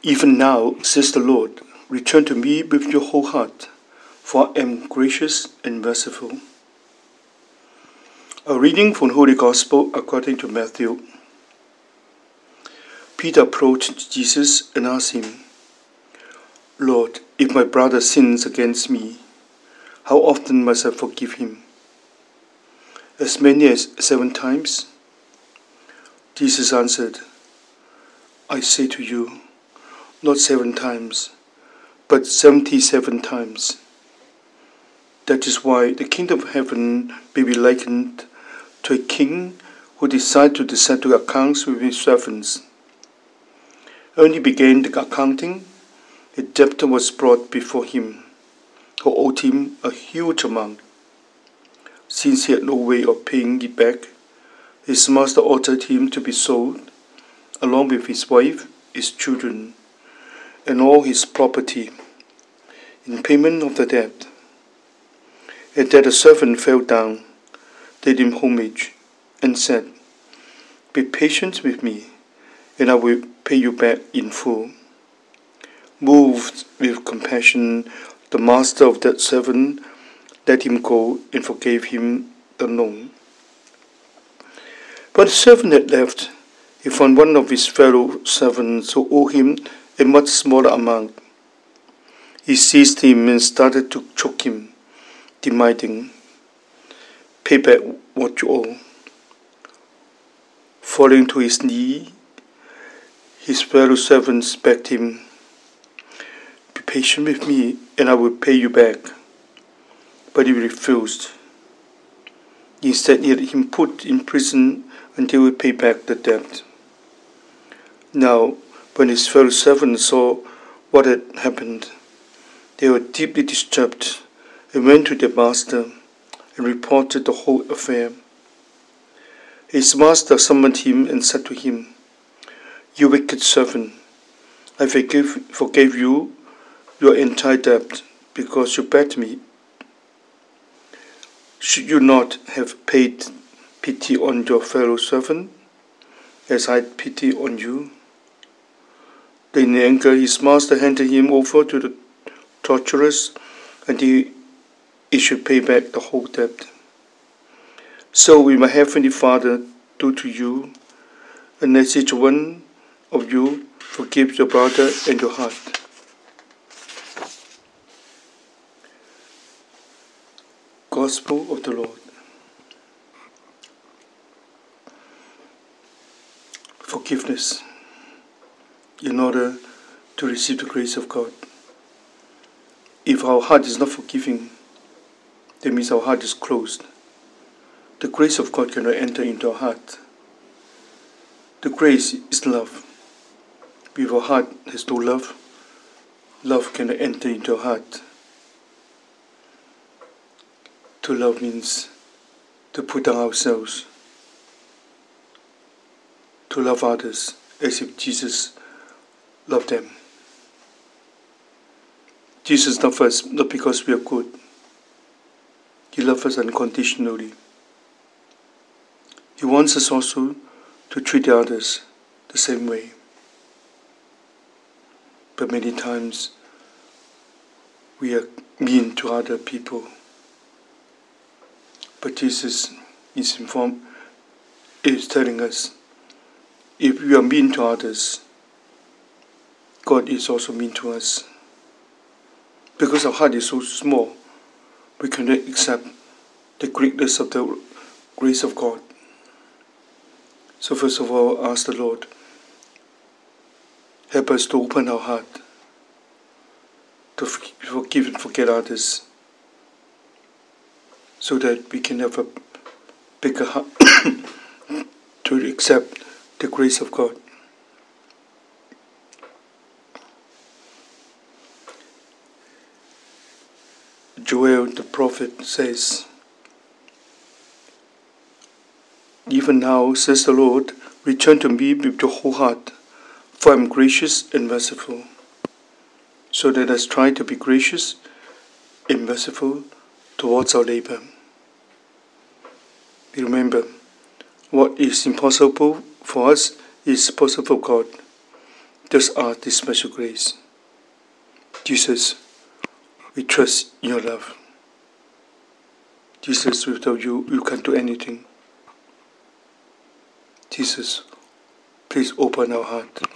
Even now, says the Lord, return to me with your whole heart, for I am gracious and merciful. A reading from the Holy Gospel according to Matthew. Peter approached Jesus and asked him, Lord, if my brother sins against me, how often must I forgive him? As many as 7 times? Jesus answered, I say to you, not 7 times, but 77 times. That is why the kingdom of heaven may be likened to a king who decided to settle accounts with his servants. When he began the accounting, a debtor was brought before him, who owed him a huge amount. Since he had no way of paying it back, his master ordered him to be sold, along with his wife, his children, and all his property, in payment of the debt. At that the servant fell down, did him homage, and said, Be patient with me, and I will pay you back in full. Moved with compassion, the master of that servant let him go and forgave him the loan. When the servant had left, he found one of his fellow servants who owed him a much smaller amount. He seized him and started to choke him, demanding, Pay back what you owe. Falling to his knee, his fellow servants begged him, Be patient with me, and I will pay you back. But he refused. Instead, he had him put in prison until he paid back the debt. Now, when his fellow servants saw what had happened, they were deeply disturbed and went to their master and reported the whole affair. His master summoned him and said to him, You wicked servant, I forgave you your entire debt because you begged me. Should you not have paid pity on your fellow servant, as I had pity on you? Then in anger, his master handed him over to the torturers until he should pay back the whole debt. So will my heavenly Father do to you, unless each one of you forgives your brother and your heart. Gospel of the Lord. Forgiveness in order to receive the grace of God. If our heart is not forgiving, that means our heart is closed. The grace of God cannot enter into our heart. The grace is love. If our heart has no love, love cannot enter into our heart. To love means to put down ourselves, to love others as if Jesus loved them. Jesus loves us not because we are good. He loves us unconditionally. He wants us also to treat the others the same way. But many times we are mean to other people. But Jesus is telling us, if we are mean to others, God is also mean to us. Because our heart is so small, we cannot accept the greatness of the grace of God. So first of all, ask the Lord, help us to open our heart, to forgive and forget others, so that we can have a bigger heart to accept the grace of God. Joel the prophet says, Even now, says the Lord, return to me with your whole heart, for I am gracious and merciful. So let us try to be gracious and merciful towards our neighbor. Remember, what is impossible for us is possible for God. Thus are this special grace. Jesus, we trust in your love. Jesus, without you, you can't do anything. Jesus, please open our heart.